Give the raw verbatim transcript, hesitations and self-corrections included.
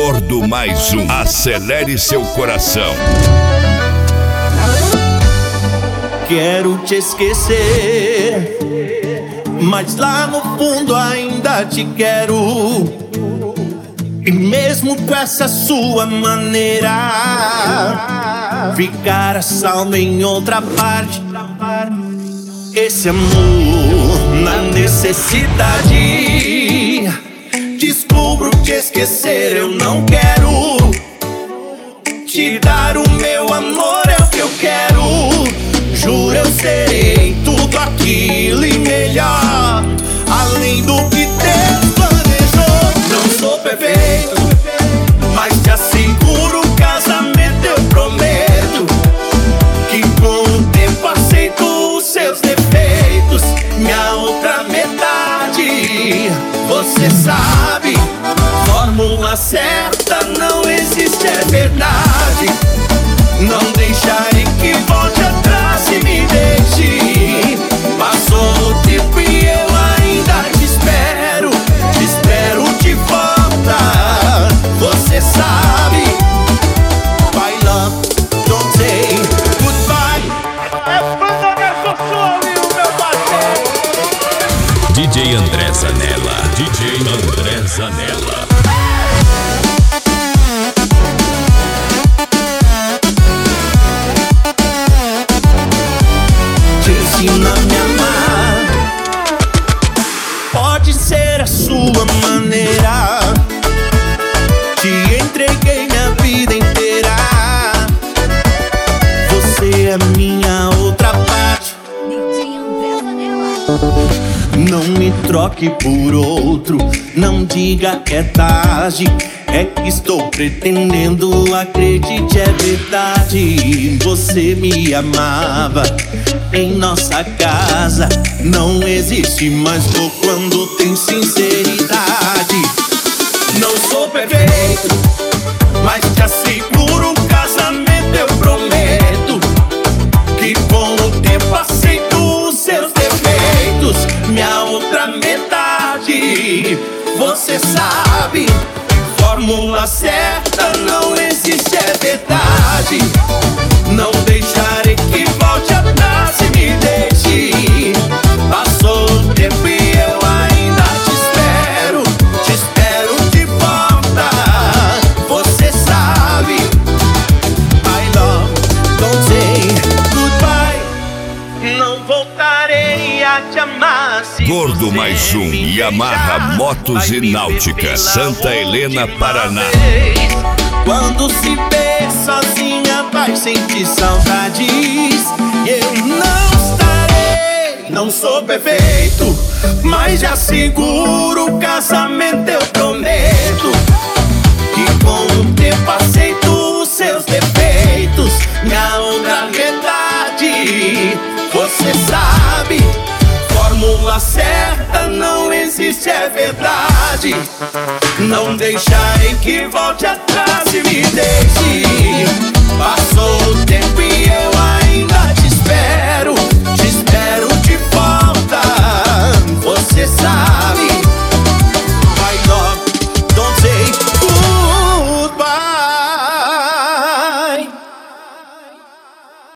Gordo mais um, acelere seu coração. Quero te esquecer, mas lá no fundo ainda te quero. E mesmo com essa sua maneira, ficar a salvo em outra parte. Esse amor na necessidade, descubro te esquecer, eu não quero. Te dar o meu amor é o que eu quero. Juro eu serei tudo aquilo e melhor, além do que Deus planejou. Não sou perfeito, mas te asseguro o casamento eu prometo. Que com o tempo aceito os seus defeitos. Minha outra metade, você sabe, fórmula certa não existe, é verdade. Não deixarei que volte atrás e me deixe. Passou o tempo e eu ainda te espero. Te espero de volta, você sabe. My love, don't say goodbye. É banda dessa sua, meu parceiro. D J André Zanella, D J André Zanella. Ensina a me amar, pode ser a sua maneira. Te entreguei minha vida inteira. Você é minha outra parte. Não me troque por outro, não diga que é tarde. É que estou pretendendo, acredite, é verdade. Você me amava em nossa casa. Não existe mais dor quando tem sinceridade. Não sou perfeito, mas te asseguro o casamento eu prometo. Que com o tempo aceito os seus defeitos. Minha outra metade, você sabe, fórmula certa não existe, é verdade. Não deixarei que volte atrás e me deixe. Passou o tempo e eu ainda te espero. Te espero de volta, você sabe. My love, don't say goodbye. Não voltarei a te amar. Gordo mais um, Yamaha Motos e Náutica, Santa Helena, Paraná. Quando se vê sozinha vai sentir saudades. Eu não estarei, não sou perfeito, mas já seguro o casamento eu prometo. Que com o tempo aceito os seus defeitos. Minha outra metade, você sabe, fórmula certa não existe, é verdade. Não deixarei que volte atrás e me deixe. Passou o tempo e